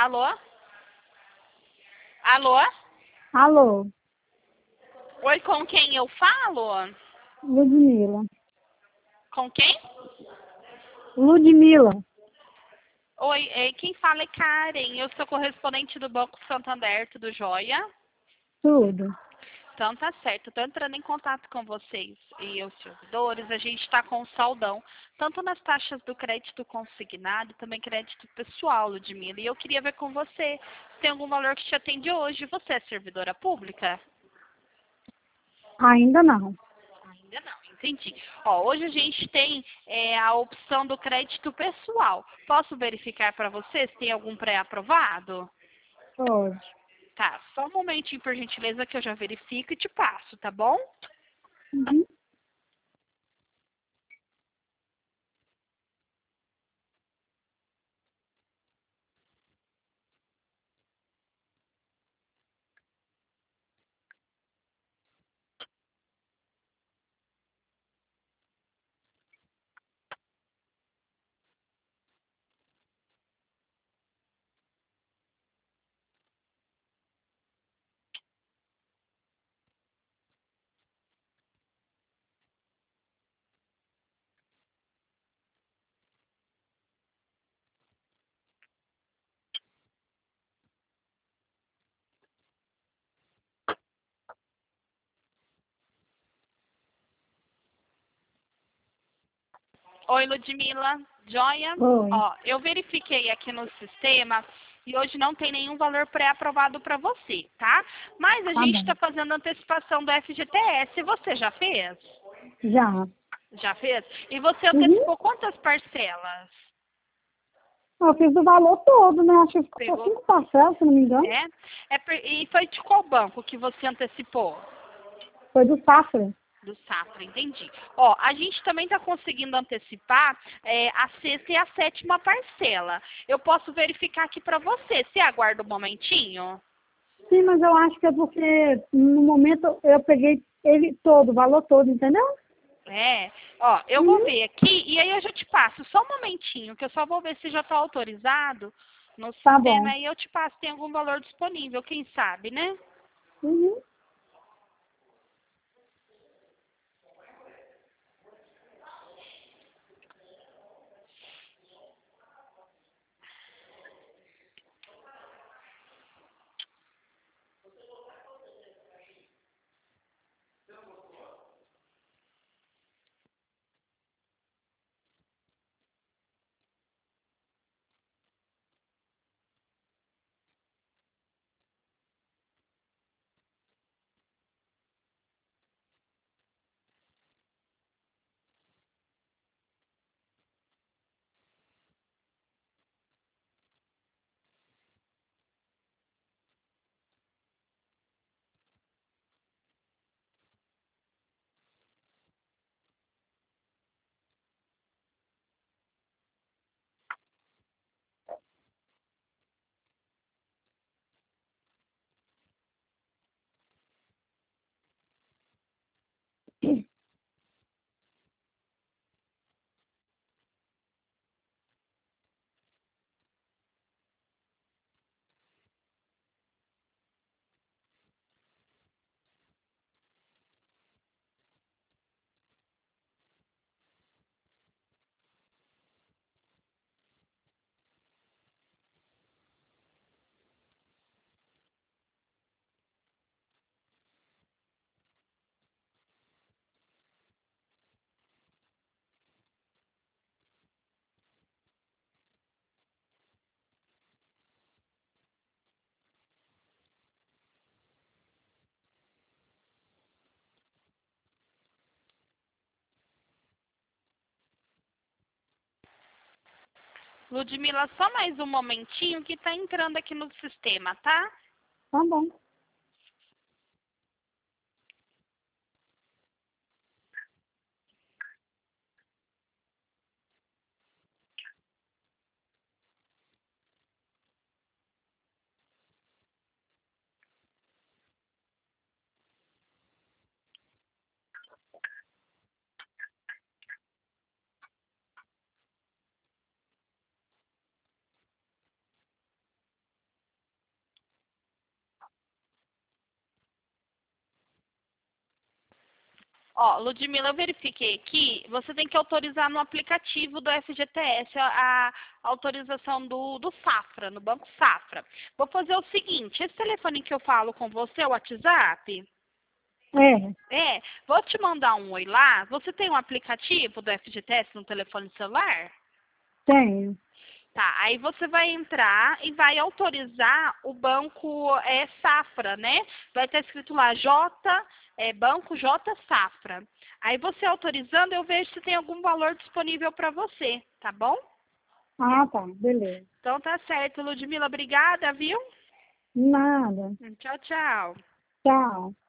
Alô? Alô? Alô, Oi, com quem eu falo? Ludmila. Com quem? Ludmila, Oi, quem fala é Karen. Eu sou correspondente do Banco Santander, tudo jóia? tudo. Então tá certo, estou entrando em contato com vocês e os servidores. A gente está com um saldão, tanto nas taxas do crédito consignado, também crédito pessoal, Ludmila. E eu queria ver com você se tem algum valor que te atende hoje. Você é servidora pública? Ainda não. Ainda não, entendi. Ó, hoje a gente tem a opção do crédito pessoal. Posso verificar para você se tem algum pré-aprovado? Pode. Tá, só um momentinho, por gentileza, que eu já verifico e te passo, tá bom? Uhum. Oi, Ludmila. Joia? Oi. Ó, eu verifiquei aqui no sistema e hoje não tem nenhum valor pré-aprovado para você, tá? Mas a Tá gente bom. está fazendo antecipação do FGTS. Você já fez? Já. Já fez? E você Uhum. antecipou quantas parcelas? Eu fiz o valor todo, né? Acho que ficou só Pegou? 5 parcelas, se não me engano. E foi de qual banco que você antecipou? Foi do Safra. Do Safra, entendi. Ó, a gente também está conseguindo antecipar a sexta e a sétima parcela. Eu posso verificar aqui para você. Você aguarda um momentinho? Sim, mas eu acho que é porque no momento eu peguei ele todo, o valor todo, entendeu? Ó, eu vou Uhum. ver aqui e aí eu já te passo. Só um momentinho, que eu só vou ver se já está autorizado no Tá sistema. bom. Aí eu te passo, tem algum valor disponível, quem sabe, né? Uhum. Ludmila, só mais um momentinho que tá entrando aqui no sistema, tá? Tá bom. Ó, Ludmila, eu verifiquei aqui, você tem que autorizar no aplicativo do FGTS a autorização do Safra, no Banco Safra. Vou fazer o seguinte, esse telefone que eu falo com você é o WhatsApp? É, Vou te mandar um oi lá. Você tem um aplicativo do FGTS no telefone celular? tenho. Tá, aí você vai entrar e vai autorizar o banco Safra, né? Vai estar escrito lá Banco J Safra. Aí você autorizando, eu vejo se tem algum valor disponível para você, tá bom? Ah, tá, beleza. Então tá certo, Ludmila, obrigada, viu? Nada. Tchau, tchau. Tchau.